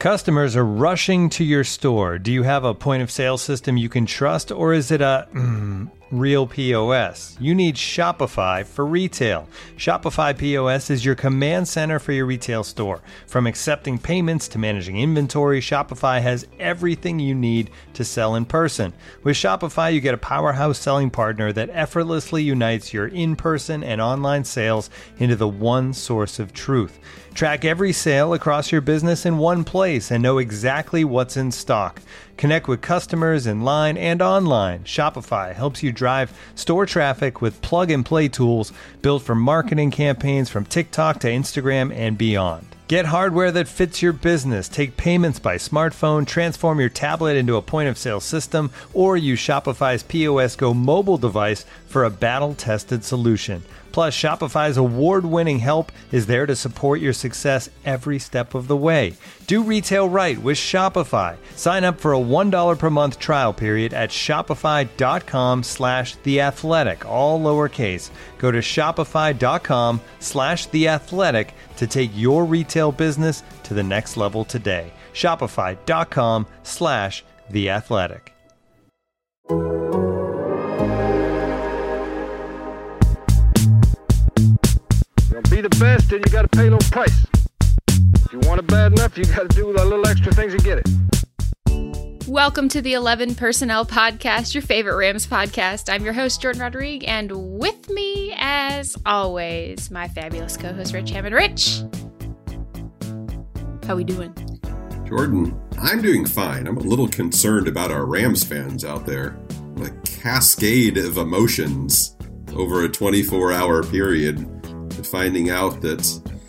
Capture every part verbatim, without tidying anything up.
Customers are rushing to your store. Do you have a point of sale system you can trust, or is it a mm, real P O S? You need Shopify for retail. Shopify P O S is your command center for your retail store. From accepting payments to managing inventory, Shopify has everything you need to sell in person. With Shopify, you get a powerhouse selling partner that effortlessly unites your in-person and online sales into the one source of truth. Track every sale across your business in one place and know exactly what's in stock. Connect with customers in line and online. Shopify helps you drive store traffic with plug-and-play tools built for marketing campaigns from TikTok to Instagram and beyond. Get hardware that fits your business. Take payments by smartphone, transform your tablet into a point-of-sale system, or use Shopify's P O S Go mobile device for a battle-tested solution. Plus, Shopify's award-winning help is there to support your success every step of the way. Do retail right with Shopify. Sign up for a one dollar per month trial period at shopify.com slash theathletic, all lowercase. Go to shopify.com slash theathletic to take your retail business to the next level today. Shopify.com slash theathletic. Be the best, and you got to pay a little price. If you want it bad enough, you got to do a little extra things and get it. Welcome to the eleven Personnel Podcast, your favorite Rams podcast. I'm your host, Jordan Rodriguez, and with me, as always, my fabulous co-host, Rich Hammond. Rich, how we doing? Jordan, I'm doing fine. I'm a little concerned about our Rams fans out there. A cascade of emotions over a twenty-four hour period. Finding out that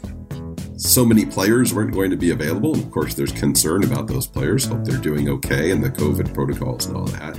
so many players weren't going to be available. Of course, there's concern about those players. Hope they're doing okay and the COVID protocols and all that.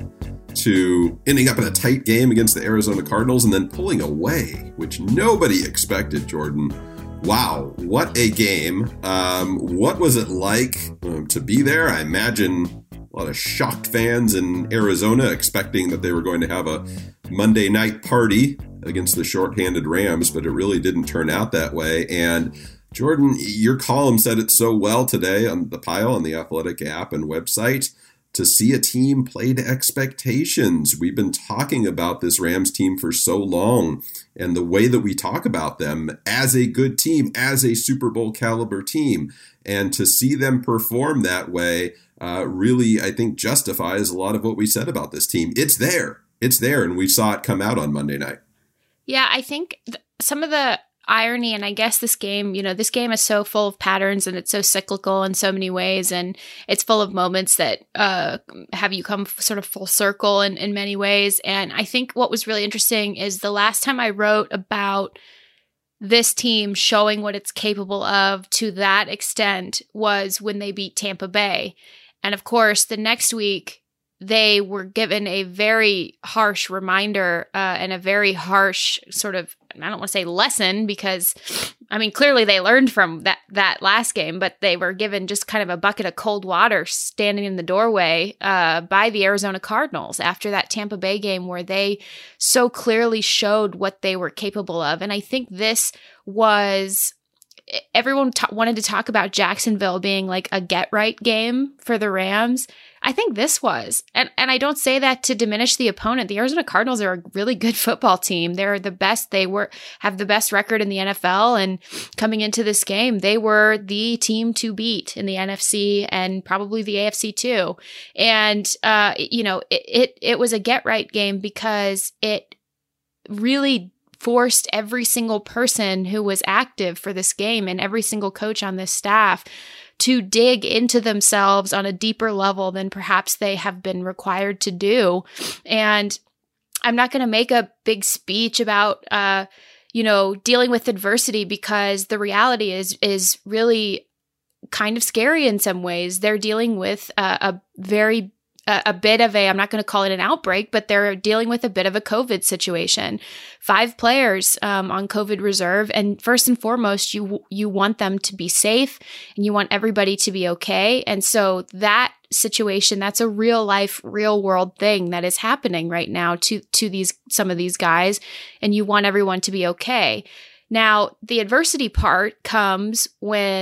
To ending up in a tight game against the Arizona Cardinals and then pulling away, which nobody expected, Jordan. Wow, what a game. Um, what was it like um, to be there? I imagine a lot of shocked fans in Arizona expecting that they were going to have a Monday night party against the shorthanded Rams, but it really didn't turn out that way. And Jordan, your column said it so well today on the Pile on the Athletic app and website. To see a team play to expectations. We've been talking about this Rams team for so long, and the way that we talk about them as a good team, as a Super Bowl caliber team, and to see them perform that way uh, really, I think, justifies a lot of what we said about this team. It's there. It's there, and we saw it come out on Monday night. Yeah, I think th- some of the irony, and I guess this game, you know, this game is so full of patterns and it's so cyclical in so many ways, and it's full of moments that uh, have you come f- sort of full circle in, in many ways. And I think what was really interesting is the last time I wrote about this team showing what it's capable of to that extent was when they beat Tampa Bay. And of course, the next week, they were given a very harsh reminder uh, and a very harsh sort of, I don't want to say lesson, because, I mean, clearly they learned from that, that last game, but they were given just kind of a bucket of cold water standing in the doorway uh, by the Arizona Cardinals after that Tampa Bay game where they so clearly showed what they were capable of. And I think this was... Everyone t- wanted to talk about Jacksonville being like a get-right game for the Rams. I think this was. And and I don't say that to diminish the opponent. The Arizona Cardinals are a really good football team. They're the best. They were have the best record in the N F L. And coming into this game, they were the team to beat in the N F C and probably the A F C too. And, uh, you know, it, it, it was a get-right game because it really forced every single person who was active for this game and every single coach on this staff to dig into themselves on a deeper level than perhaps they have been required to do. And I'm not going to make a big speech about, uh, you know, dealing with adversity, because the reality is, is really kind of scary in some ways. They're dealing with a, a very A, a bit of a, I'm not going to call it an outbreak, but they're dealing with a bit of a COVID situation. Five players um, on COVID reserve. And first and foremost, you you want them to be safe and you want everybody to be okay. And so that situation, that's a real life, real world thing that is happening right now to, to these, some of these guys. And you want everyone to be okay. Now, the adversity part comes when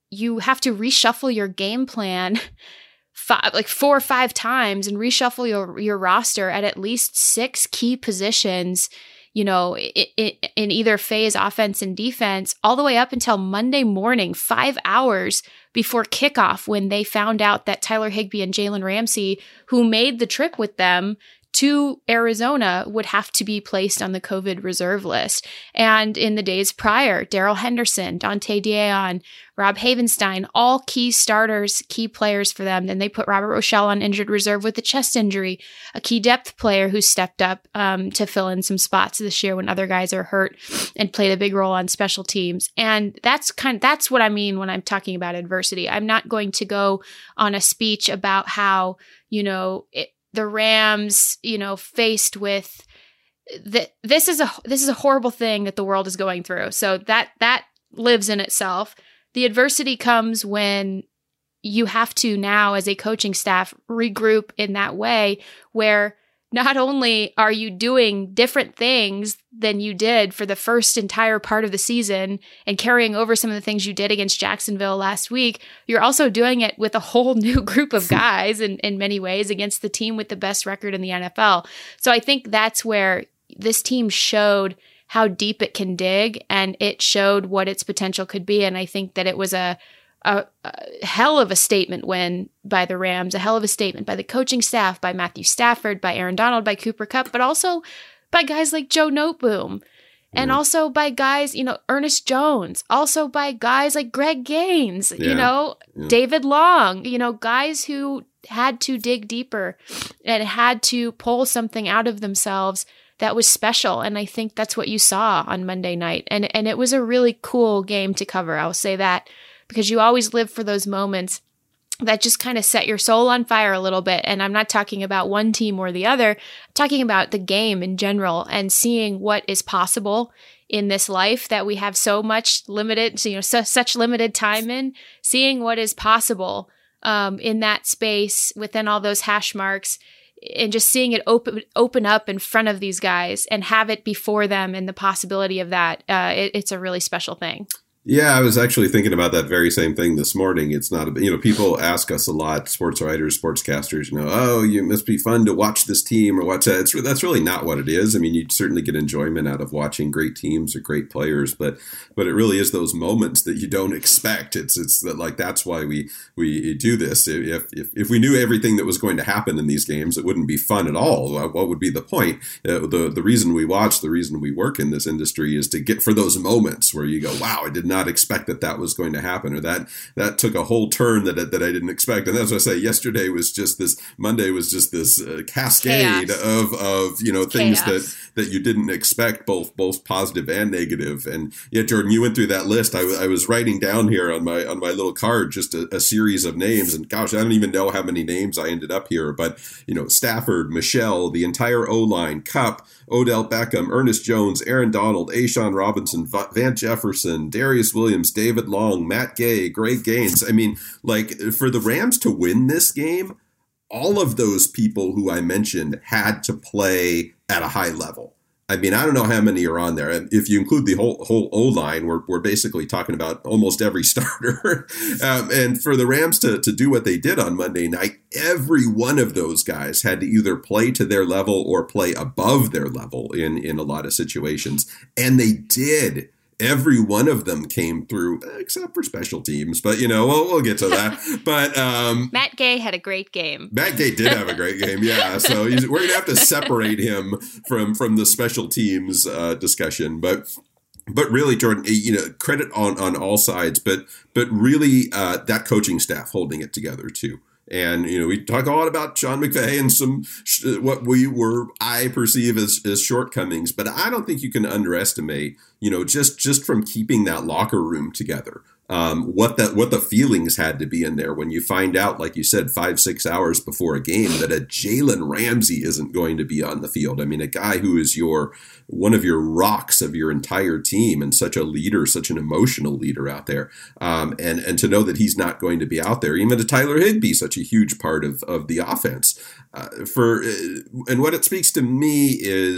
you have to reshuffle your game plan five, like four or five times and reshuffle your, your roster at at least six key positions, you know, in, in either phase, offense and defense, all the way up until Monday morning, five hours before kickoff, when they found out that Tyler Higbee and Jalen Ramsey, who made the trip with them to Arizona, would have to be placed on the COVID reserve list. And in the days prior, Darrell Henderson, Dante Dion, Rob Havenstein, all key starters, key players for them. Then they put Robert Rochelle on injured reserve with a chest injury, a key depth player who stepped up um, to fill in some spots this year when other guys are hurt and played a big role on special teams. And that's kind of, that's what I mean when I'm talking about adversity. I'm not going to go on a speech about how, you know, it, the Rams, you know, faced with the, this is a this is a horrible thing that the world is going through. So that that lives in itself. The adversity comes when you have to now, as a coaching staff, regroup in that way where not only are you doing different things than you did for the first entire part of the season and carrying over some of the things you did against Jacksonville last week, you're also doing it with a whole new group of guys in, in many ways against the team with the best record in the N F L. So I think that's where this team showed how deep it can dig, and it showed what its potential could be. And I think that it was a A, a hell of a statement win by the Rams, a hell of a statement by the coaching staff, by Matthew Stafford, by Aaron Donald, by Cooper Kupp, but also by guys like Joe Noteboom, and yeah. also by guys, you know, Ernest Jones, also by guys like Greg Gaines, yeah. you know, yeah. David Long, you know, guys who had to dig deeper and had to pull something out of themselves that was special. And I think that's what you saw on Monday night. And, and it was a really cool game to cover. I'll say that. Because you always live for those moments that just kind of set your soul on fire a little bit. And I'm not talking about one team or the other. I'm talking about the game in general and seeing what is possible in this life that we have so much limited, you know, su- such limited time in, seeing what is possible um, in that space within all those hash marks, and just seeing it open open up in front of these guys and have it before them, and the possibility of that. Uh, it, it's a really special thing. Yeah, I was actually thinking about that very same thing this morning. It's not, a, you know, people ask us a lot, sports writers, sportscasters, you know, oh, you must be fun to watch this team or watch that. It's, that's really not what it is. I mean, you certainly get enjoyment out of watching great teams or great players, but but it really is those moments that you don't expect. It's it's that, like, that's why we we do this. If, if if we knew everything that was going to happen in these games, it wouldn't be fun at all. What would be the point? Uh, the the reason we watch, the reason we work in this industry is to get for those moments where you go, wow, I did not not expect that that was going to happen, or that that took a whole turn that that I didn't expect. And that's what I say. Yesterday was just this. Monday was just this uh, cascade Chaos. of of you know things Chaos. that that you didn't expect, both both positive and negative. And yeah, Jordan, you went through that list. I, I was writing down here on my on my little card just a, a series of names, and gosh, I don't even know how many names I ended up here. But you know, Stafford, Michelle, the entire O line, Kupp, Odell Beckham, Ernest Jones, Aaron Donald, A'Shawn Robinson, Van Jefferson, Darius Williams, David Long, Matt Gay, Greg Gaines. I mean, like, for the Rams to win this game, all of those people who I mentioned had to play at a high level. I mean, I don't know how many are on there. And if you include the whole whole O-line, we're we're basically talking about almost every starter. um, and for the Rams to, to do what they did on Monday night, every one of those guys had to either play to their level or play above their level in, in a lot of situations. And they did. Every one of them came through, except for special teams. But, you know, we'll, we'll get to that. But um, Matt Gay had a great game. Matt Gay did have a great game, yeah. So he's, we're going to have to separate him from, from the special teams uh, discussion. But but really, Jordan, you know, credit on, on all sides. But, but really, uh, that coaching staff holding it together, too. And, you know, we talk a lot about Sean McVay and some sh- what we were, I perceive as, as shortcomings. But I don't think you can underestimate, you know, just just from keeping that locker room together, um, what that what the feelings had to be in there when you find out, like you said, five, six hours before a game that a Jalen Ramsey isn't going to be on the field. I mean, a guy who is your one of your rocks of your entire team and such a leader, such an emotional leader out there. Um, and, and to know that he's not going to be out there, even to Tyler Higbee, such a huge part of, of the offense. Uh, for uh, and what it speaks to me is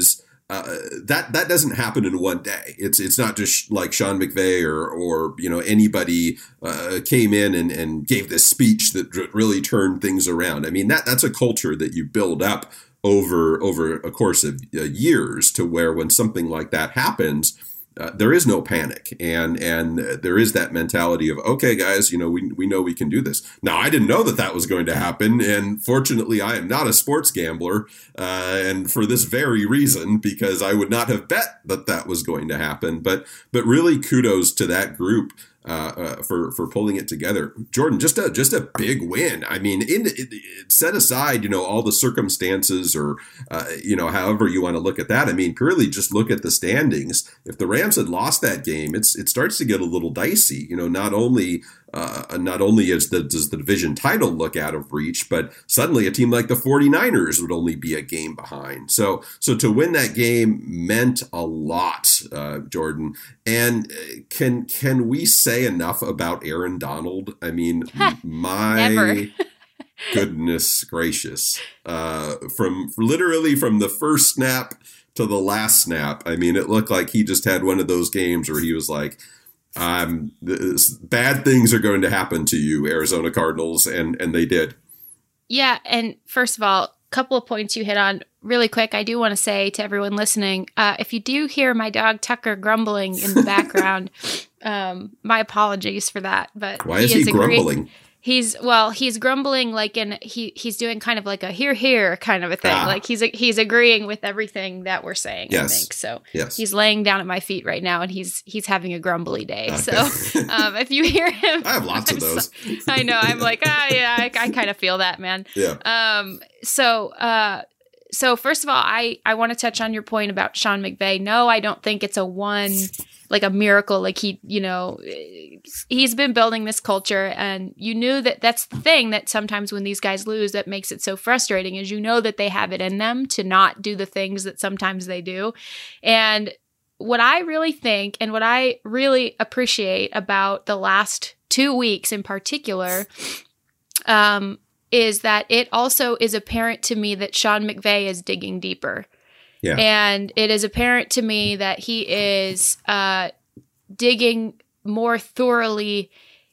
uh, that that doesn't happen in one day. It's it's not just like Sean McVay or or you know anybody uh, came in and, and gave this speech that really turned things around. I mean that that's a culture that you build up over over a course of uh, years to where when something like that happens, Uh, there is no panic, and and there is that mentality of, okay, guys, you know, we we know we can do this. Now, I didn't know that that was going to happen, and fortunately, I am not a sports gambler, uh, and for this very reason, because I would not have bet that that was going to happen. But but really, kudos to that group uh, uh, for for pulling it together. Jordan, just a just a big win. I mean, in, it, it, set aside, you know, all the circumstances, or uh, you know, however you want to look at that. I mean, purely just look at the standings. If the Rams had lost that game, it's it starts to get a little dicey. You know, not only uh, not only is the does the division title look out of reach, but suddenly a team like the 49ers would only be a game behind. So so to win that game meant a lot, uh, Jordan. And can can we say enough about Aaron Donald? I mean, my goodness gracious, uh, from literally from the first snap to the last snap. I mean, it looked like he just had one of those games where he was like, um, this, bad things are going to happen to you, Arizona Cardinals. And, and they did. Yeah. And first of all, a couple of points you hit on really quick. I do want to say to everyone listening, uh, if you do hear my dog Tucker grumbling in the background, um, my apologies for that. But why is he, is grumbling? Great, He's well, he's grumbling like in he he's doing kind of like a here here kind of a thing. Ah. Like he's he's agreeing with everything that we're saying. Yes. I think so. Yes. He's laying down at my feet right now, and he's he's having a grumbly day. Okay. So um, if you hear him, I have lots of those. I know. I'm like ah yeah, I, I kind of feel that, man. Yeah. Um. So uh. So first of all, I I want to touch on your point about Sean McVay. No, I don't think it's a one. Like a miracle, like he, you know, he's been building this culture, and you knew that that's the thing that sometimes when these guys lose, that makes it so frustrating, is you know that they have it in them to not do the things that sometimes they do. And what I really think, and what I really appreciate about the last two weeks in particular, um, is that it also is apparent to me that Sean McVay is digging deeper. Yeah. And it is apparent to me that he is uh, digging more thoroughly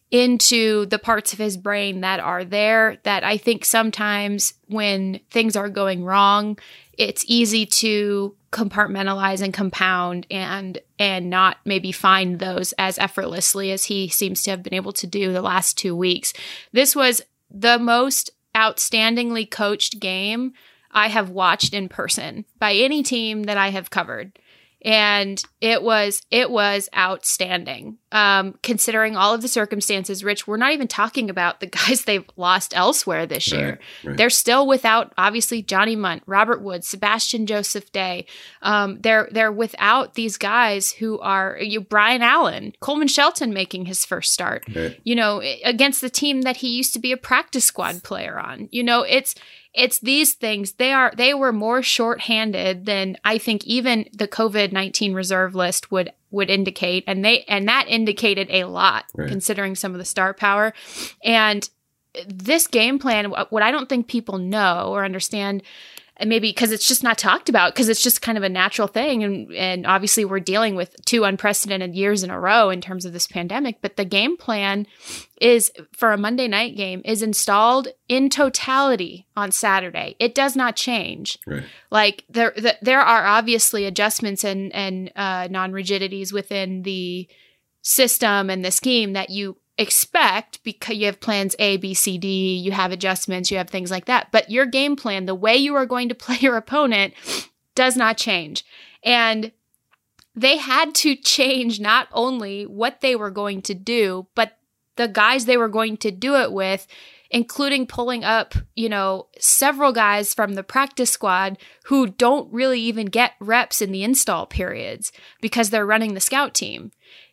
into the parts of his brain that are there, that I think sometimes when things are going wrong, it's easy to compartmentalize and compound and and not maybe find those as effortlessly as he seems to have been able to do the last two weeks. This was the most outstandingly coached game I have watched in person by any team that I have covered. And it was it was outstanding. Um, considering all of the circumstances, Rich, we're not even talking about the guys they've lost elsewhere this year. Right, right. They're still without, obviously, Johnny Munt, Robert Woods, Sebastian Joseph Day. Um, they're they're without these guys who are you, Brian Allen, Coleman Shelton making his first start. Right. You know, against the team that he used to be a practice squad player on. You know, it's. It's these things. They are. They were more shorthanded than I think even the COVID nineteen reserve list would would indicate, and they and that indicated a lot, right, considering some of the star power. And this game plan, what I don't think people know or understand, and maybe because it's just not talked about, because it's just kind of a natural thing, and and obviously we're dealing with two unprecedented years in a row in terms of this pandemic. But the game plan is for a Monday night game is installed in totality on Saturday. It does not change. Right. Like there, the, there are obviously adjustments and and uh, non-rigidities within the system and the scheme that you expect because you have plans A, B, C, D, you have adjustments, you have things like that. But your game plan, the way you are going to play your opponent, does not change. And they had to change not only what they were going to do, but the guys they were going to do it with, including pulling up, you know, several guys from the practice squad who don't really even get reps in the install periods because they're running the scout team.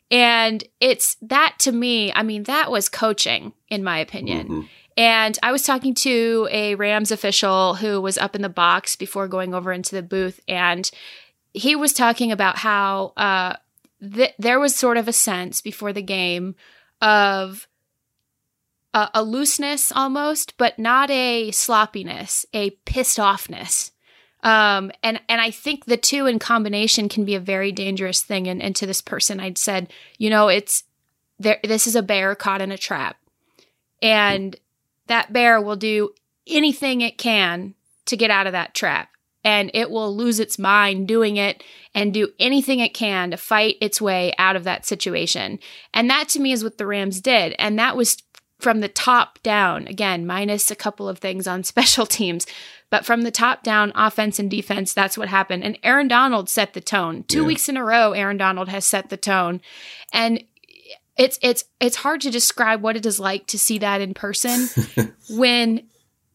And it's that to me, I mean, that was coaching, in my opinion. Mm-hmm. And I was talking to a Rams official who was up in the box before going over into the booth. And he was talking about how uh, th- there was sort of a sense before the game of a, a looseness almost, but not a sloppiness, a pissed offness Um, and, and I think the two in combination can be a very dangerous thing. And, and to this person, I'd said, you know, it's there. This is a bear caught in a trap, and that bear will do anything it can to get out of that trap. And it will lose its mind doing it and do anything it can to fight its way out of that situation. And that to me is what the Rams did. And that was from the top down, again, minus a couple of things on special teams. But from the top down, offense and defense, that's what happened. And Aaron Donald set the tone. Two yeah. weeks in a row, Aaron Donald has set the tone. And it's it's it's hard to describe what it is like to see that in person when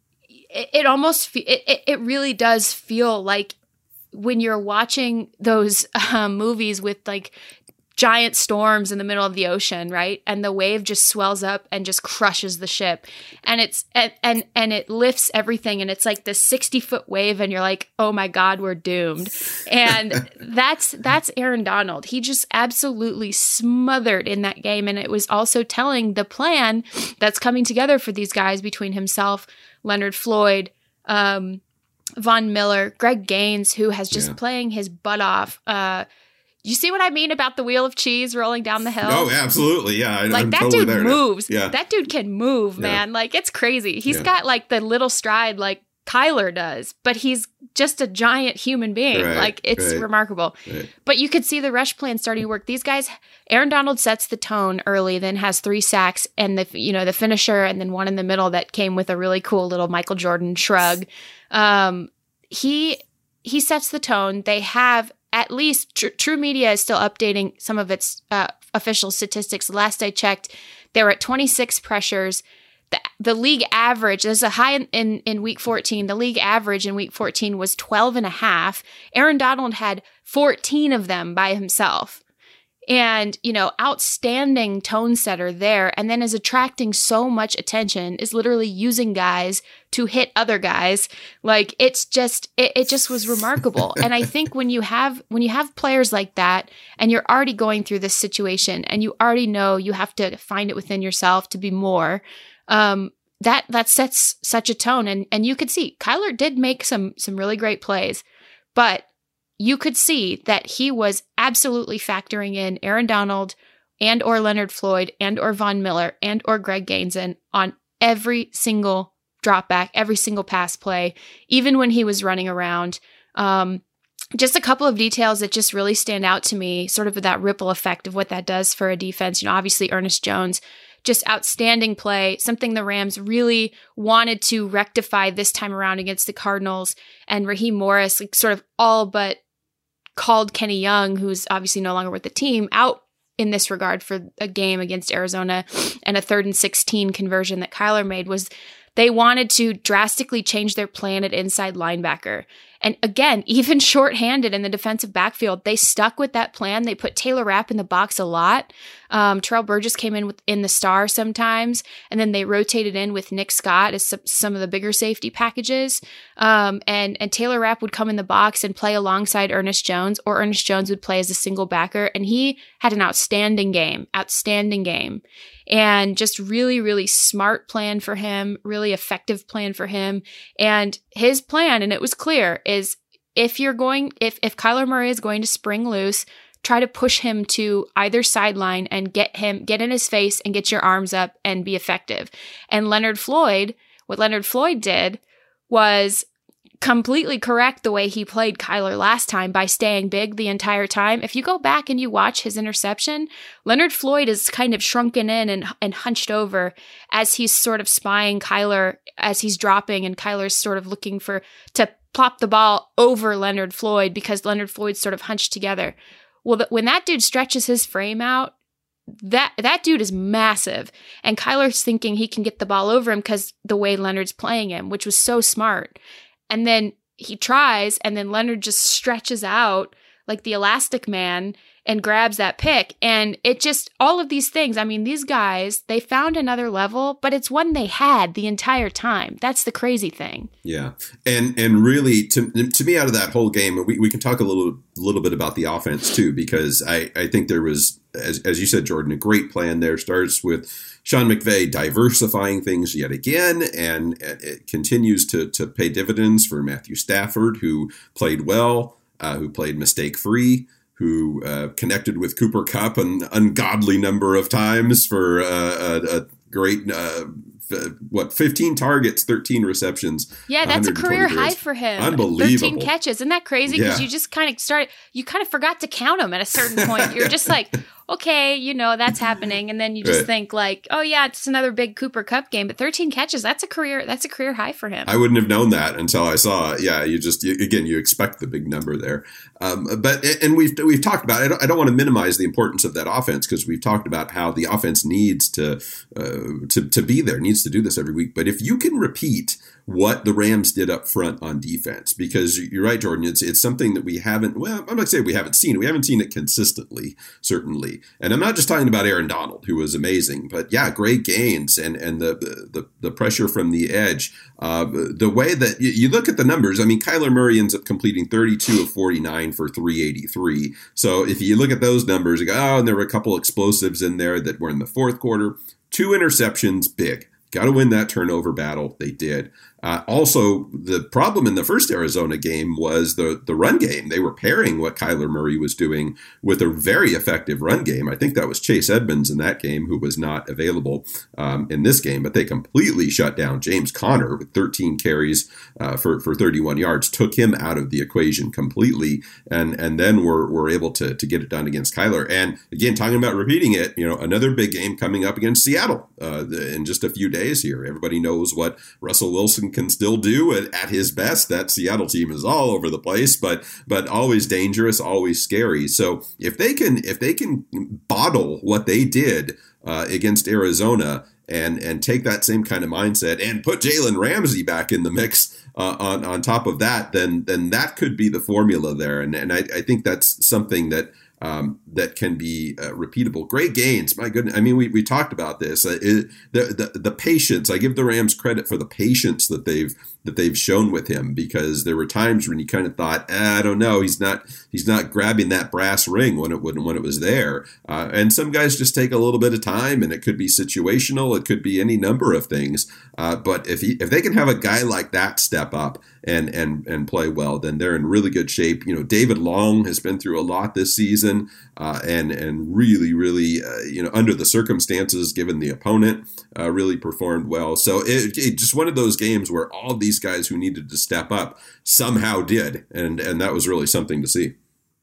it, it almost, it, it really does feel like when you're watching those um, movies with like giant storms in the middle of the ocean, right? And the wave just swells up and just crushes the ship. And it's and and, and it lifts everything, and it's like this sixty foot wave, and you're like, oh my God, we're doomed. And that's that's Aaron Donald. He just absolutely smothered in that game. And it was also telling the plan that's coming together for these guys between himself, Leonard Floyd, um, Von Miller, Greg Gaines, who has just yeah. playing his butt off. Uh You see what I mean about the wheel of cheese rolling down the hill? Oh, absolutely. Yeah. I, like I'm that totally dude moves. Yeah. That dude can move, yeah. man. Like it's crazy. He's yeah. got like the little stride like Kyler does, but he's just a giant human being. Right, like it's right, remarkable. Right. But you could see the rush plan starting to work. These guys, Aaron Donald sets the tone early, then has three sacks and the you know the finisher, and then one in the middle that came with a really cool little Michael Jordan shrug. Um, he he sets the tone. They have. At least tr- True Media is still updating some of its uh, official statistics. Last I checked, they were at twenty-six pressures. The, the league average, there's a high in, in, in week fourteen. The league average in week fourteen was twelve and a half. Aaron Donald had fourteen of them by himself. And, you know, outstanding tone setter there. And then is attracting so much attention, is literally using guys to hit other guys. Like it's just, it, it just was remarkable. And I think when you have, when you have players like that and you're already going through this situation and you already know you have to find it within yourself to be more, um, that, that sets such a tone. And, and you could see Kyler did make some, some really great plays, but you could see that he was absolutely factoring in Aaron Donald and or Leonard Floyd and or Von Miller and or Greg Gaines in on every single drop back, every single pass play, even when he was running around. Um, just a couple of details that just really stand out to me, sort of that ripple effect of what that does for a defense. You know, obviously Ernest Jones, just outstanding play, something the Rams really wanted to rectify this time around against the Cardinals. And Raheem Morris, like, sort of all but called Kenny Young, who's obviously no longer with the team, out in this regard for a game against Arizona, and a third and sixteen conversion that Kyler made. Was they wanted to drastically change their plan at inside linebacker. And again, even shorthanded in the defensive backfield, they stuck with that plan. They put Taylor Rapp in the box a lot. Um, Terrell Burgess came in with, in the star sometimes, and then they rotated in with Nick Scott as some, some of the bigger safety packages. Um, and, and Taylor Rapp would come in the box and play alongside Ernest Jones, or Ernest Jones would play as a single backer. And he had an outstanding game, outstanding game. And just really, really smart plan for him, really effective plan for him. And his plan, and it was clear, is if you're going, if, if Kyler Murray is going to spring loose, try to push him to either sideline and get him, get in his face and get your arms up and be effective. And Leonard Floyd, what Leonard Floyd did was completely correct the way he played Kyler last time by staying big the entire time. If you go back and you watch his interception, Leonard Floyd is kind of shrunken in and, and hunched over as he's sort of spying Kyler as he's dropping, and Kyler's sort of looking for to plop the ball over Leonard Floyd because Leonard Floyd's sort of hunched together. Well, the, when that dude stretches his frame out, that that dude is massive. And Kyler's thinking he can get the ball over him because the way Leonard's playing him, which was so smart. And then he tries, and then Leonard just stretches out like the Elastic Man and grabs that pick. And it just, all of these things, I mean, these guys, they found another level, but it's one they had the entire time. That's the crazy thing. Yeah. And and really, to to me, out of that whole game, we, we can talk a little little bit about the offense too, because I, I think there was, as, as you said, Jordan, a great plan there. Starts with Sean McVay diversifying things yet again, and it continues to, to pay dividends for Matthew Stafford, who played well, uh, who played mistake-free, who uh, connected with Cooper Kupp an ungodly number of times for uh, a, a great, uh, f- what, fifteen targets, thirteen receptions. Yeah, that's a career high for him. Unbelievable. thirteen catches. Isn't that crazy? Because Yeah. you just kind of started, you kind of forgot to count them at a certain point. You're just like, okay, you know, that's happening. And then you just Right. think like, oh yeah, it's another big Cooper Kupp game. But thirteen catches, that's a career, that's a career high for him. I wouldn't have known that until I saw it. Yeah, you just, you, again, you expect the big number there. Um, but, and we've, we've talked about, I don't, I don't want to minimize the importance of that offense, because we've talked about how the offense needs to, uh, to, to be there, needs to do this every week. But if you can repeat what the Rams did up front on defense, because you're right, Jordan, it's it's something that we haven't, well, I'm not saying we haven't seen it. We haven't seen it consistently, certainly. And I'm not just talking about Aaron Donald, who was amazing, but yeah, great gains and, and the, the, the pressure from the edge. Uh, the way that you, you look at the numbers, I mean, Kyler Murray ends up completing thirty-two of forty-nine for three eighty-three. So if you look at those numbers, you go, oh, and there were a couple explosives in there that were in the fourth quarter. Two interceptions, big. Got to win that turnover battle. They did. Uh, also, the problem in the first Arizona game was the, the run game. They were pairing what Kyler Murray was doing with a very effective run game. I think that was Chase Edmonds in that game, who was not available um, in this game, but they completely shut down James Conner with thirteen carries uh, for, for thirty-one yards, took him out of the equation completely, and and then were, were able to, to get it done against Kyler. And again, talking about repeating it, you know, another big game coming up against Seattle uh, in just a few days here. Everybody knows what Russell Wilson can still do at, at his best. That Seattle team is all over the place, but but always dangerous, always scary. So if they can if they can bottle what they did uh, against Arizona and and take that same kind of mindset and put Jalen Ramsey back in the mix uh, on on top of that, then then that could be the formula there. And and I, I think that's something that. Um, that can be uh, repeatable. Great gains. My goodness. I mean, we, we talked about this. Uh, it, the, the the patience. I give the Rams credit for the patience that they've that they've shown with him, because there were times when you kind of thought, eh, I don't know, he's not he's not grabbing that brass ring when it when, when it was there. Uh, and some guys just take a little bit of time, and it could be situational. It could be any number of things. Uh, but if he, if they can have a guy like that step up and and and play well, then they're in really good shape. You know, David Long has been through a lot this season. Uh, and and really, really, uh, you know, under the circumstances, given the opponent, uh, really performed well. So it, it just one of those games where all of these guys who needed to step up somehow did, and and that was really something to see.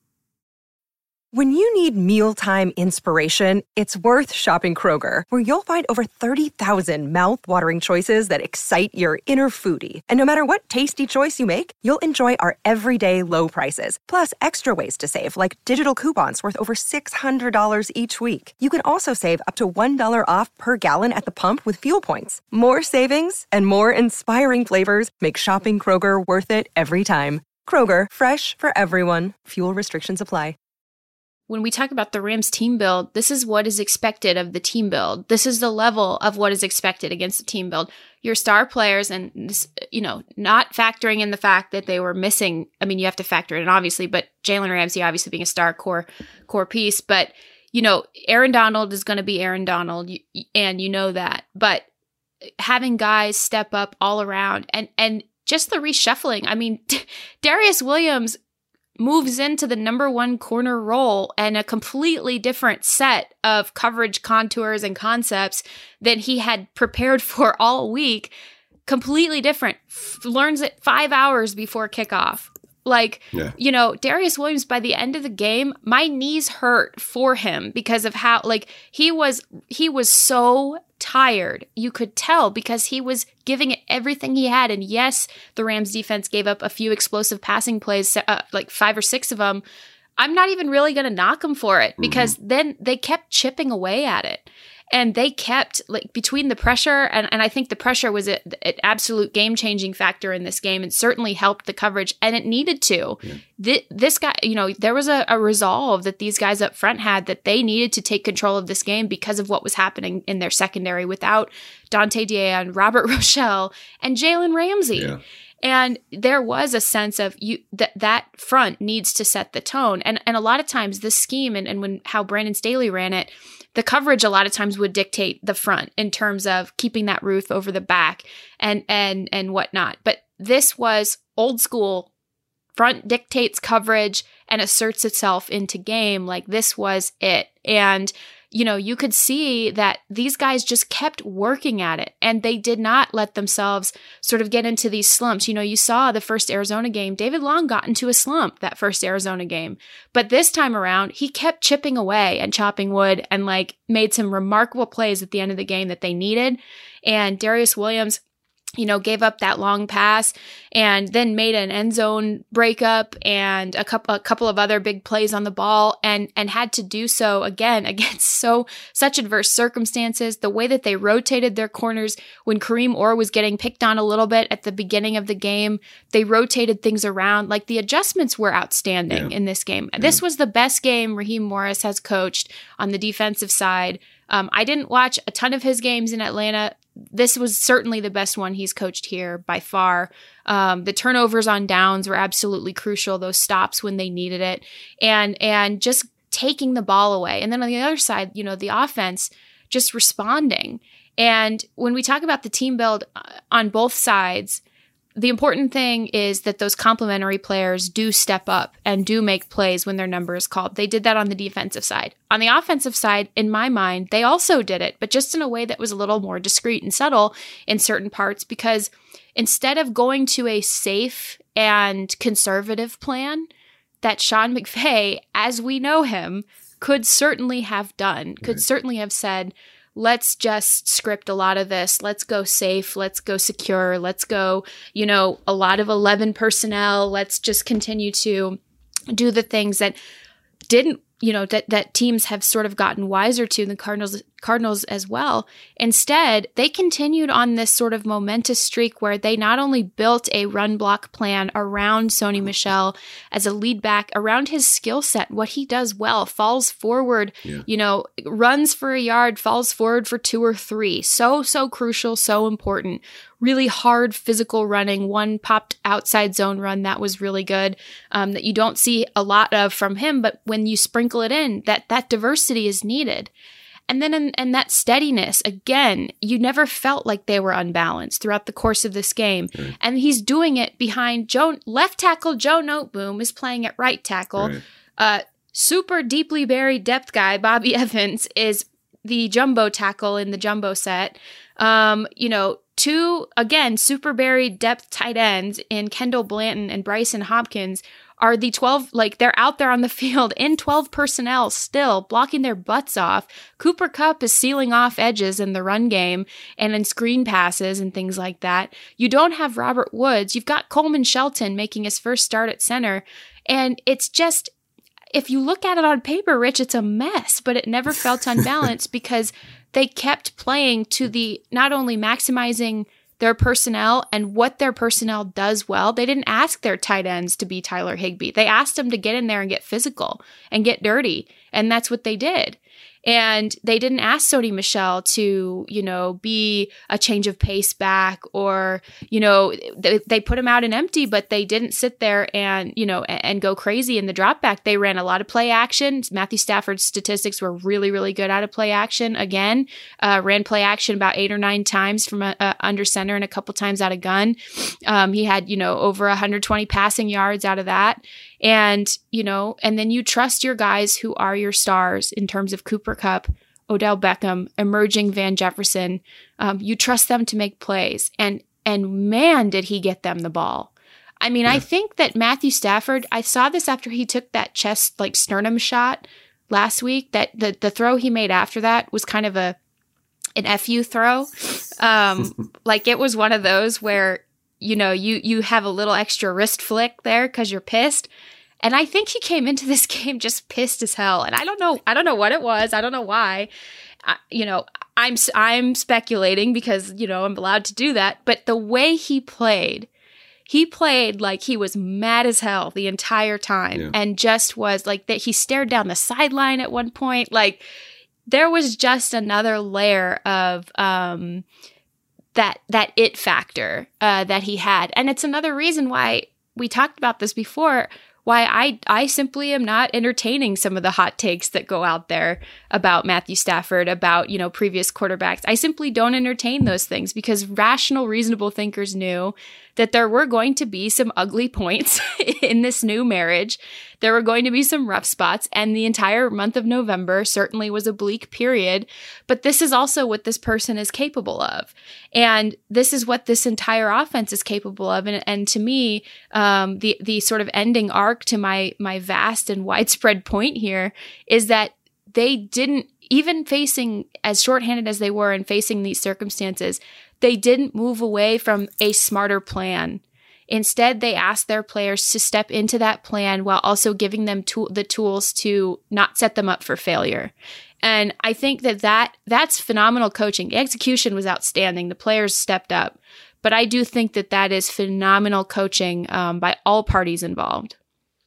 When you need mealtime inspiration, it's worth shopping Kroger, where you'll find over thirty thousand mouth-watering choices that excite your inner foodie. And no matter what tasty choice you make, you'll enjoy our everyday low prices, plus extra ways to save, like digital coupons worth over six hundred dollars each week. You can also save up to one dollar off per gallon at the pump with fuel points. More savings and more inspiring flavors make shopping Kroger worth it every time. Kroger, fresh for everyone. Fuel restrictions apply. When we talk about the Rams team build, this is what is expected of the team build. This is the level of what is expected against the team build. Your star players, and this, you know, not factoring in the fact that they were missing. I mean, you have to factor it in, obviously, but Jalen Ramsey obviously being a star core core piece. But, you know, Aaron Donald is going to be Aaron Donald, and you know that. But having guys step up all around, and and just the reshuffling. I mean, Darius Williams moves into the number one corner role and a completely different set of coverage contours and concepts than he had prepared for all week. Completely different. F- learns it five hours before kickoff. Like, yeah. you know, Darius Williams, by the end of the game, my knees hurt for him because of how, like, he was, he was so tired. You could tell because he was giving it everything he had. And yes, the Rams defense gave up a few explosive passing plays, uh, like five or six of them. I'm not even really going to knock them for it because mm-hmm. then they kept chipping away at it. And they kept, like, between the pressure, and, and I think the pressure was an absolute game-changing factor in this game and certainly helped the coverage, and it needed to. Yeah. Th- this guy, you know, there was a, a resolve that these guys up front had that they needed to take control of this game because of what was happening in their secondary without Dante Diane, Robert Rochelle, and Jalen Ramsey. Yeah. And there was a sense of you that that front needs to set the tone. And and a lot of times this scheme and, and when how Brandon Staley ran it, the coverage a lot of times would dictate the front in terms of keeping that roof over the back and and and whatnot. But this was old school. Front dictates coverage and asserts itself into game. Like, this was it. And you know, you could see that these guys just kept working at it, and they did not let themselves sort of get into these slumps. You know, you saw the first Arizona game, David Long got into a slump that first Arizona game, but this time around, he kept chipping away and chopping wood and like made some remarkable plays at the end of the game that they needed. And Darius Williams, you know, gave up that long pass and then made an end zone breakup and a couple, a couple of other big plays on the ball and, and had to do so again against so, such adverse circumstances. The way that they rotated their corners when Kareem Orr was getting picked on a little bit at the beginning of the game, they rotated things around. Like, the adjustments were outstanding yeah. in this game. Yeah. This was the best game Raheem Morris has coached on the defensive side. Um, I didn't watch a ton of his games in Atlanta. This was certainly the best one he's coached here by far. Um, the turnovers on downs were absolutely crucial, those stops when they needed it, and and just taking the ball away. And then on the other side, you know, the offense just responding. And when we talk about the team build on both sides, the important thing is that those complementary players do step up and do make plays when their number is called. They did that on the defensive side. On the offensive side, in my mind, they also did it, but just in a way that was a little more discreet and subtle in certain parts, because instead of going to a safe and conservative plan that Sean McVay, as we know him, could certainly have done, could right. certainly have said, let's just script a lot of this. Let's go safe. Let's go secure. Let's go, you know, a lot of eleven personnel. Let's just continue to do the things that didn't, you know, that, that teams have sort of gotten wiser to, the Cardinals Cardinals as well. Instead, they continued on this sort of momentous streak where they not only built a run block plan around Sony Michel as a lead back, around his skill set, what he does well, falls forward, yeah. you know, runs for a yard, falls forward for two or three. So, so crucial, so important. Really hard physical running, one popped outside zone run that was really good, um, that you don't see a lot of from him, but when you sprinkle it in, that that diversity is needed. And then in, in that steadiness, again, you never felt like they were unbalanced throughout the course of this game. Right. And he's doing it behind Joe, left tackle Joe Noteboom is playing at right tackle. Right. Uh, super deeply buried depth guy, Bobby Evans, is the jumbo tackle in the jumbo set. Um, you know, two, again, super buried depth tight ends in Kendall Blanton and Bryson Hopkins are the twelve, like they're out there on the field in twelve personnel still blocking their butts off. Cooper Kupp is sealing off edges in the run game and in screen passes and things like that. You don't have Robert Woods. You've got Coleman Shelton making his first start at center. And it's just, if you look at it on paper, Rich, it's a mess, but it never felt unbalanced because they kept playing to the, not only maximizing their personnel and what their personnel does well. They didn't ask their tight ends to be Tyler Higbee. They asked them to get in there and get physical and get dirty. And that's what they did. And they didn't ask Sony Michel to, you know, be a change of pace back or, you know, they, they put him out in empty, but they didn't sit there and, you know, and, and go crazy in the drop back. They ran a lot of play action. Matthew Stafford's statistics were really, really good out of play action. Again, uh, ran play action about eight or nine times from a, a under center and a couple times out of gun. Um, he had, you know, over one hundred twenty passing yards out of that. And, you know, and then you trust your guys who are your stars in terms of Cooper Kupp, Odell Beckham, emerging Van Jefferson. Um, you trust them to make plays. And, and man, did he get them the ball. I mean, yeah. I think that Matthew Stafford, I saw this after he took that chest, like sternum shot last week, that the, the throw he made after that was kind of a, an F U throw. Um, like it was one of those where, you know, you, you have a little extra wrist flick there because you're pissed. And I think he came into this game just pissed as hell. And I don't know, I don't know what it was. I don't know why. I, you know, I'm I'm speculating because, you know, I'm allowed to do that. But the way he played, he played like he was mad as hell the entire time yeah. and just was like that. He stared down the sideline at one point. Like there was just another layer of um, that that it factor uh, that he had. And it's another reason why we talked about this before, why I I simply am not entertaining some of the hot takes that go out there about Matthew Stafford, about, you know, previous quarterbacks. I simply don't entertain those things because rational, reasonable thinkers knew that there were going to be some ugly points in this new marriage. There were going to be some rough spots, and the entire month of November certainly was a bleak period. But this is also what this person is capable of. And this is what this entire offense is capable of. And, and to me, um, the the sort of ending arc to my my vast and widespread point here is that they didn't, even facing as shorthanded as they were and facing these circumstances, they didn't move away from a smarter plan. Instead, they asked their players to step into that plan while also giving them tool- the tools to not set them up for failure. And I think that, that that's phenomenal coaching. The execution was outstanding. The players stepped up. But I do think that that is phenomenal coaching um, by all parties involved.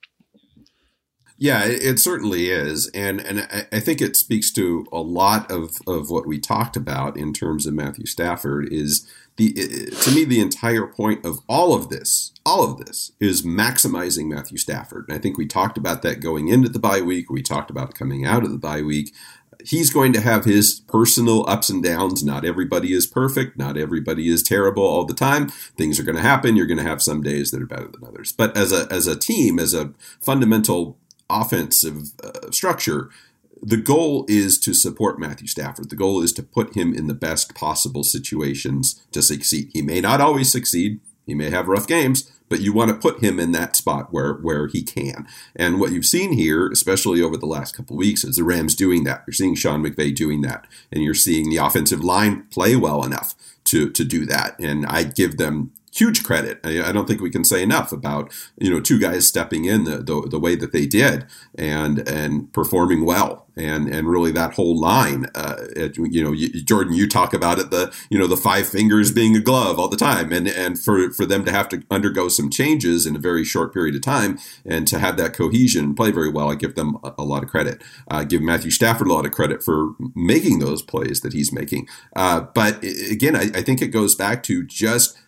Yeah, it, it certainly is. And and I, I think it speaks to a lot of, of what we talked about in terms of Matthew Stafford is the to me, the entire point of all of this, all of this is maximizing Matthew Stafford. And I think we talked about that going into the bye week. We talked about coming out of the bye week. He's going to have his personal ups and downs. Not everybody is perfect. Not everybody is terrible all the time. Things are going to happen. You're going to have some days that are better than others. But as a as a team, as a fundamental offensive uh, structure, the goal is to support Matthew Stafford. The goal is to put him in the best possible situations to succeed. He may not always succeed. He may have rough games, but you want to put him in that spot where, where he can. And what you've seen here, especially over the last couple of weeks, is the Rams doing that. You're seeing Sean McVay doing that, and you're seeing the offensive line play well enough to, to do that. And I give them huge credit. I don't think we can say enough about, you know, two guys stepping in the, the the way that they did and and performing well, and and really that whole line. Uh, it, you know, you, Jordan, you talk about it, the you know the five fingers being a glove all the time, and and for for them to have to undergo some changes in a very short period of time and to have that cohesion and play very well, I give them a, a lot of credit. I uh, give Matthew Stafford a lot of credit for making those plays that he's making. Uh, but again, I, I think it goes back to just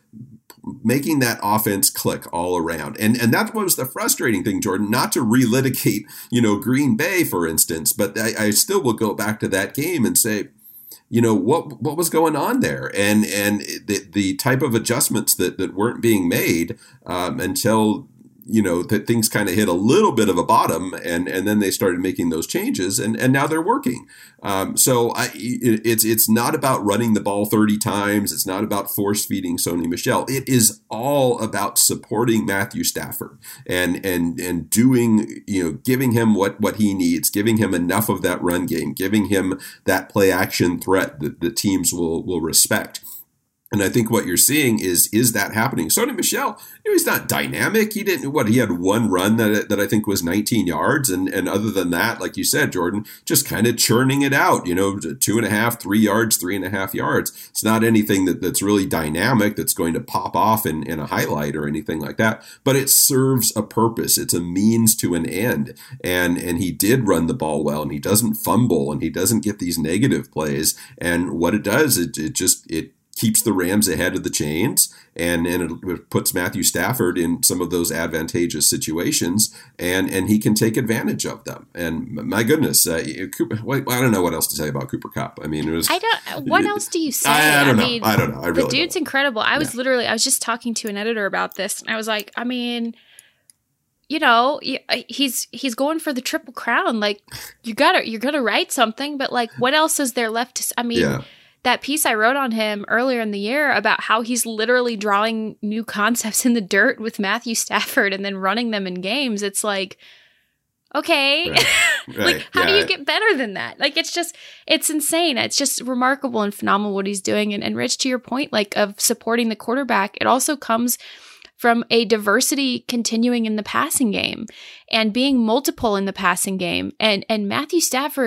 making that offense click all around. And and that was the frustrating thing, Jordan, not to relitigate, you know, Green Bay, for instance, but I, I still will go back to that game and say, you know, what what was going on there? And and the the type of adjustments that, that weren't being made um, until, you know, that things kind of hit a little bit of a bottom, and, and then they started making those changes, and, and now they're working. Um, so I, it, it's it's not about running the ball thirty times. It's not about force feeding Sony Michel. It is all about supporting Matthew Stafford and and and doing, you know, giving him what, what he needs, giving him enough of that run game, giving him that play action threat that the teams will will respect. And I think what you're seeing is is that happening. Sony Michel, you know, he's not dynamic. He didn't what he had one run that that I think was nineteen yards, and and other than that, like you said, Jordan, just kind of churning it out. You know, two and a half, three yards, three and a half yards. It's not anything that, that's really dynamic that's going to pop off in, in a highlight or anything like that. But it serves a purpose. It's a means to an end. And and he did run the ball well, and he doesn't fumble, and he doesn't get these negative plays. And what it does, it it just it. keeps the Rams ahead of the chains, and, and it puts Matthew Stafford in some of those advantageous situations, and, and he can take advantage of them. And my goodness, uh, Cooper, well, I don't know what else to say about Cooper Kupp. I mean, it was. I don't. What else do you say? I, I don't I know. mean, I don't know. I really the dude's don't. incredible. I was yeah. literally. I was just talking to an editor about this, and I was like, I mean. You know, he's he's going for the Triple Crown. Like, you gotta you're gonna write something, but like, what else is there left to? I mean, yeah. that piece I wrote on him earlier in the year about how he's literally drawing new concepts in the dirt with Matthew Stafford and then running them in games. It's like, okay, right. Right. like how yeah. do you get better than that? Like, it's just it's insane. It's just remarkable and phenomenal what he's doing. And, and Rich, to your point, like of supporting the quarterback, it also comes from a diversity continuing in the passing game and being multiple in the passing game. And and Matthew Stafford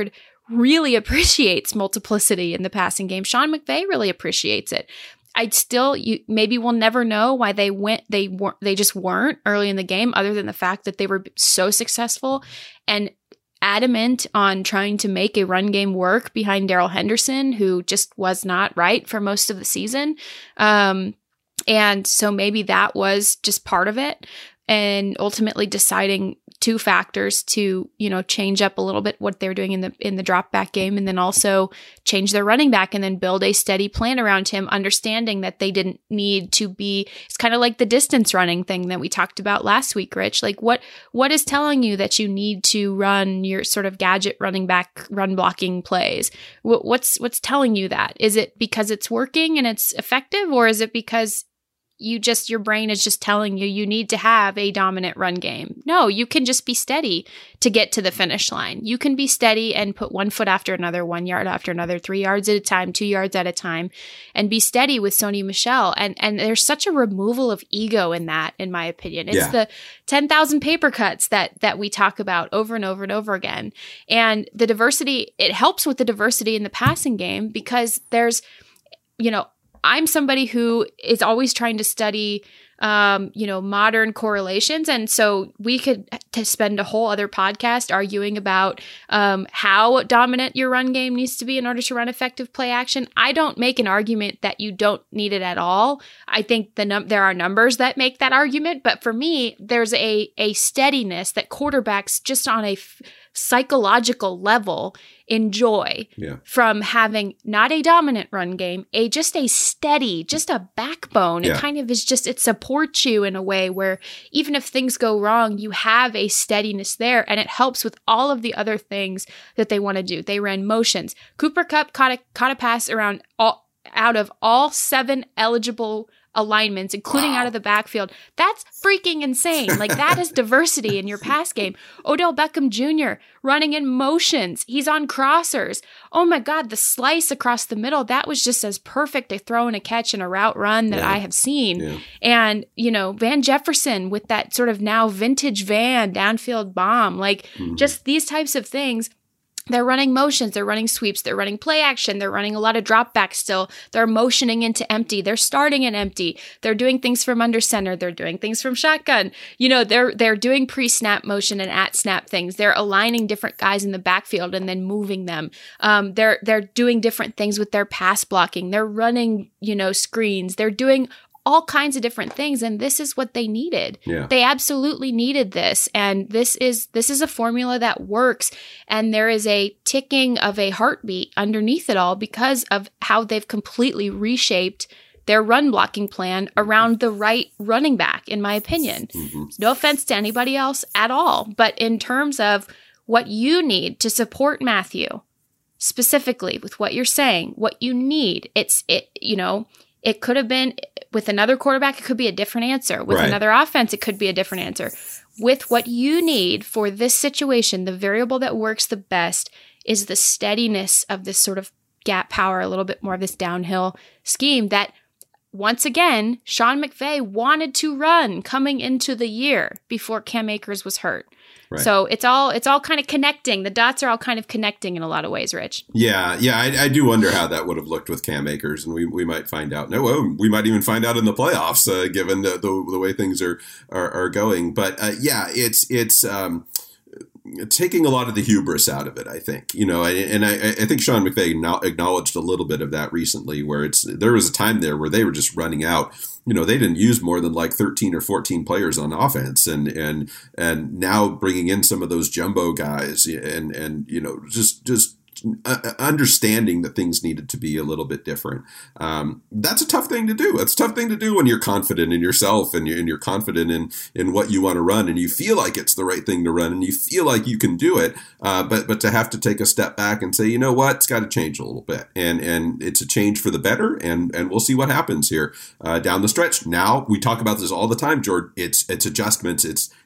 really appreciates multiplicity in the passing game. Sean McVay really appreciates it. I'd still, you maybe we'll never know why they went, they weren't, they just weren't early in the game, other than the fact that they were so successful and adamant on trying to make a run game work behind Darrell Henderson, who just was not right for most of the season. Um, and so maybe that was just part of it. And ultimately deciding two factors to, you know, change up a little bit what they're doing in the in the drop back game, and then also change their running back and then build a steady plan around him, understanding that they didn't need to be, it's kind of like the distance running thing that we talked about last week, Rich. Like what what is telling you that you need to run your sort of gadget running back run blocking plays? What, what's what's telling you that? Is it because it's working and it's effective, or is it because you just, your brain is just telling you you need to have a dominant run game? No, you can just be steady to get to the finish line. You can be steady and put one foot after another, one yard after another, three yards at a time, two yards at a time, and be steady with Sony Michel. And and there's such a removal of ego in that, in my opinion. It's yeah. the ten thousand paper cuts that that we talk about over and over and over again. And the diversity, it helps with the diversity in the passing game, because there's, you know, I'm somebody who is always trying to study, um, you know, modern correlations. And so we could to spend a whole other podcast arguing about um, how dominant your run game needs to be in order to run effective play action. I don't make an argument that you don't need it at all. I think the num- there are numbers that make that argument. But for me, there's a, a steadiness that quarterbacks just on a f- psychological level enjoy yeah. from having not a dominant run game, a just a steady, just a backbone. Yeah. It kind of is just, it supports you in a way where even if things go wrong, you have a steadiness there, and it helps with all of the other things that they want to do. They ran motions. Cooper Kupp caught a, caught a pass around all, out of all seven eligible alignments, including wow. out of the backfield. That's freaking insane. Like, that is diversity in your pass game. Odell Beckham Junior running in motions. He's on crossers. Oh my God, the slice across the middle, that was just as perfect a throw and a catch and a route run that yeah. I have seen. Yeah. And, you know, Van Jefferson with that sort of now vintage Van downfield bomb, like mm-hmm. just these types of things. They're running motions, they're running sweeps, they're running play action, they're running a lot of drop back still, they're motioning into empty, they're starting in empty, they're doing things from under center, they're doing things from shotgun. You know, they're they're doing pre-snap motion and at snap things. They're aligning different guys in the backfield and then moving them. Um, they're they're doing different things with their pass blocking. They're running, you know, screens. They're doing all kinds of different things, and this is what they needed. Yeah. They absolutely needed this, and this is this is a formula that works, and there is a ticking of a heartbeat underneath it all because of how they've completely reshaped their run blocking plan around the right running back, in my opinion. Mm-hmm. No offense to anybody else at all, but in terms of what you need to support Matthew, specifically with what you're saying, what you need, it's, it, you know, it could have been with another quarterback, it could be a different answer. With right. another offense, it could be a different answer. With what you need for this situation, the variable that works the best is the steadiness of this sort of gap power, a little bit more of this downhill scheme that, once again, Sean McVay wanted to run coming into the year before Cam Akers was hurt. Right. So it's all it's all kind of connecting. The dots are all kind of connecting in a lot of ways, Rich. Yeah, yeah. I, I do wonder how that would have looked with Cam Akers, and we we might find out. No, well, we might even find out in the playoffs, uh, given the, the the way things are are, are going. But uh, yeah, it's it's. Um, taking a lot of the hubris out of it, I think, you know, and I, I think Sean McVay acknowledged a little bit of that recently, where it's, there was a time there where they were just running out, you know, they didn't use more than like thirteen or fourteen players on offense. And, and, and now bringing in some of those jumbo guys and, and, you know, just, just, understanding that things needed to be a little bit different. Um, that's a tough thing to do. That's a tough thing to do when you're confident in yourself and you're, and you're confident in, in what you want to run, and you feel like it's the right thing to run and you feel like you can do it. Uh, but, but to have to take a step back and say, you know what, it's got to change a little bit. And, and it's a change for the better. And, and we'll see what happens here uh, down the stretch. Now we talk about this all the time, George. It's, it's adjustments. It's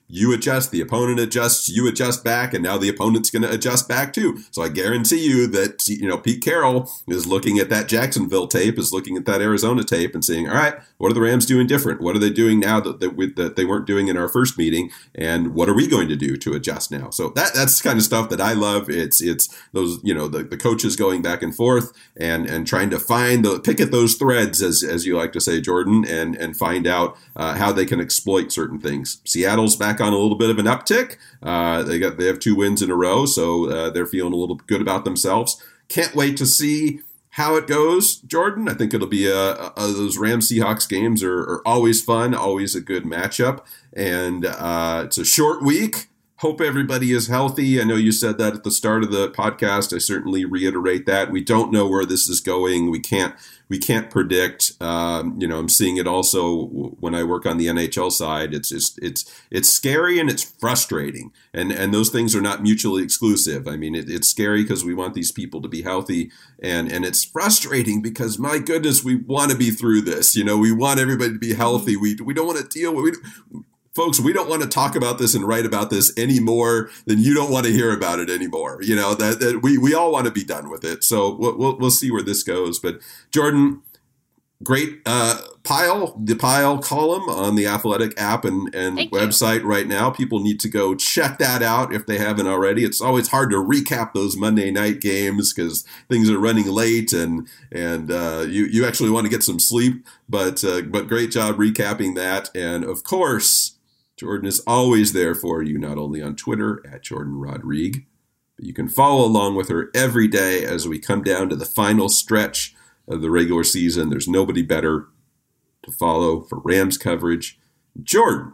you adjust, the opponent adjusts, you adjust back, and now the opponent's going to adjust back too. So I guarantee you that, you know, Pete Carroll is looking at that Jacksonville tape, is looking at that Arizona tape and saying, all right, what are the Rams doing different? What are they doing now that, that, we, that they weren't doing in our first meeting? And what are we going to do to adjust now? So that that's the kind of stuff that I love. It's it's those, you know, the, the coaches going back and forth and, and trying to find, the pick at those threads, as as you like to say, Jordan, and, and find out uh, how they can exploit certain things. Seattle's back on a little bit of an uptick. Uh, they got they have two wins in a row, so uh, they're feeling a little good about themselves. Can't wait to see how it goes, Jordan. I think it'll be a, a, a those Rams Seahawks games are, are always fun, always a good matchup, and uh, it's a short week. Hope everybody is healthy. I know you said that at the start of the podcast. I certainly reiterate that. We don't know where this is going. We can't we can't predict. Um, you know, I'm seeing it also when I work on the N H L side. It's just it's it's scary and it's frustrating, and and those things are not mutually exclusive. I mean, it, it's scary because we want these people to be healthy, and and it's frustrating because, my goodness, we want to be through this. You know, we want everybody to be healthy. We we don't want to deal with. We, Folks, we don't want to talk about this and write about this any more than you don't want to hear about it anymore. You know, that, that we, we all want to be done with it. So we'll, we'll, we'll see where this goes. But Jordan, great uh, pile, the pile column on the Athletic app and, and website right now. People need to go check that out if they haven't already. It's always hard to recap those Monday night games because things are running late and and uh, you, you actually want to get some sleep. But uh, but great job recapping that. And of course, Jordan is always there for you, not only on Twitter at Jordan Rodrigue, but you can follow along with her every day as we come down to the final stretch of the regular season. There's nobody better to follow for Rams coverage. Jordan,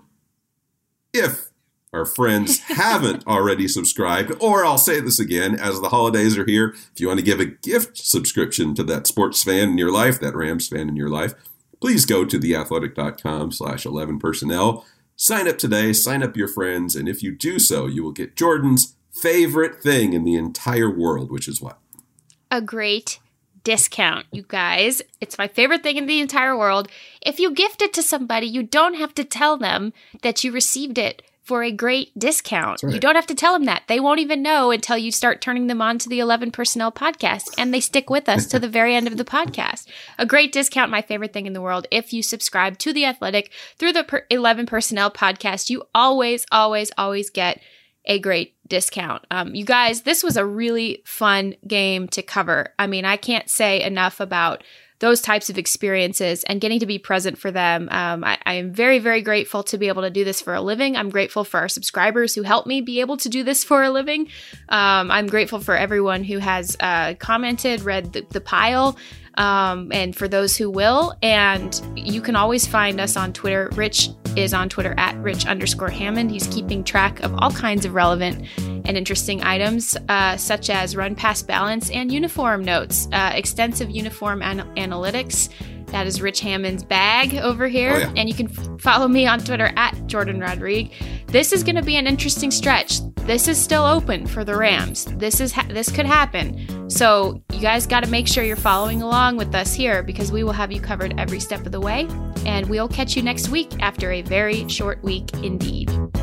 if our friends haven't already subscribed, or I'll say this again, as the holidays are here, if you want to give a gift subscription to that sports fan in your life, that Rams fan in your life, please go to theathletic.com slash 11 personnel. Sign up today, sign up your friends, and if you do so, you will get Jordan's favorite thing in the entire world, which is what? A great discount, you guys. It's my favorite thing in the entire world. If you gift it to somebody, you don't have to tell them that you received it for a great discount. Right. You don't have to tell them that. They won't even know until you start turning them on to the eleven Personnel podcast, and they stick with us to the very end of the podcast. A great discount, my favorite thing in the world. If you subscribe to The Athletic through the per- eleven Personnel podcast, you always, always, always get a great discount. Um, you guys, this was a really fun game to cover. I mean, I can't say enough about those types of experiences and getting to be present for them. Um, I, I am very, very grateful to be able to do this for a living. I'm grateful for our subscribers who help me be able to do this for a living. Um, I'm grateful for everyone who has uh, commented, read the, the pile, um, and for those who will. And you can always find us on Twitter. Rich is on Twitter at Rich underscore Hammond. He's keeping track of all kinds of relevant and interesting items, uh, such as run pass balance and uniform notes, uh, extensive uniform an- analytics. That is Rich Hammond's bag over here. Oh, yeah. And you can f- follow me on Twitter at Jordan Rodrigue. This is going to be an interesting stretch. This is still open for the Rams. This is ha- this could happen. So you guys got to make sure you're following along with us here, because we will have you covered every step of the way. And we'll catch you next week after a very short week indeed.